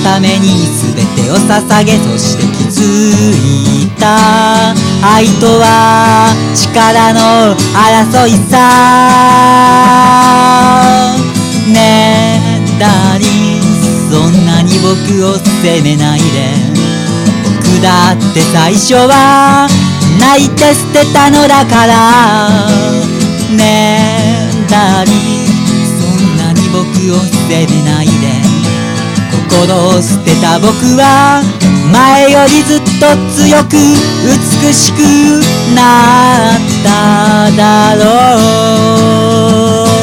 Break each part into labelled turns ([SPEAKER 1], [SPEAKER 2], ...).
[SPEAKER 1] ために全てを捧げ、そして気づいた愛とは力の争いさ。ねえダーリン、そんなに僕を責めないで。僕だって最初は泣いて捨てたのだから。ねえダーリン、そんなに僕を責めないで。心を捨てた僕は前よりずっと強く美しくなっただろう。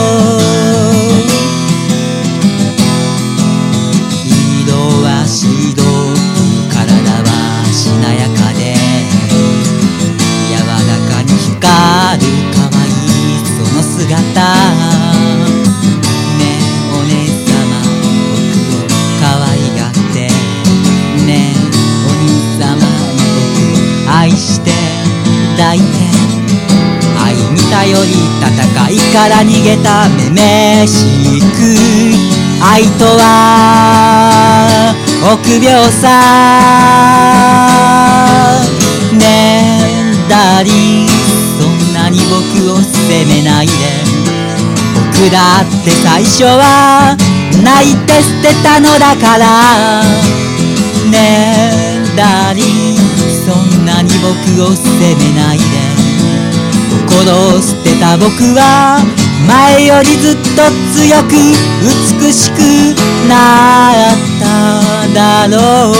[SPEAKER 1] 色は白く体はしなやかで柔らかに光る可愛いその姿。愛して抱いて、愛に頼り戦いから逃げためめしく。愛とは臆病さ。ねえダーリン、そんなに僕を責めないで。僕だって最初は泣いて捨てたのだから。ねえダーリン、そんなに僕を責めないで。心を捨てた僕は前よりずっと強く美しくなっただろ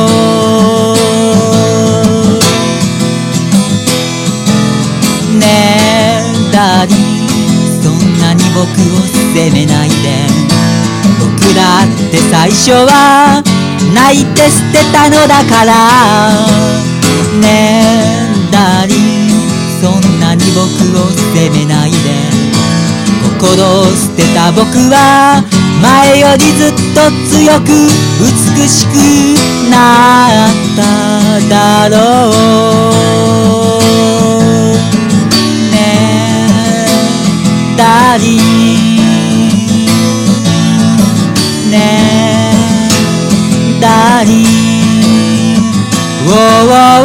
[SPEAKER 1] う。ねえダーリン、そんなに僕を責めないで。僕だって最初は泣いて捨てたのだから。ねえダーリン、そんなに僕を責めないで。心を捨てた僕は前よりずっと強く美しくなっただろう。ねえダーリン、ねえダーリン、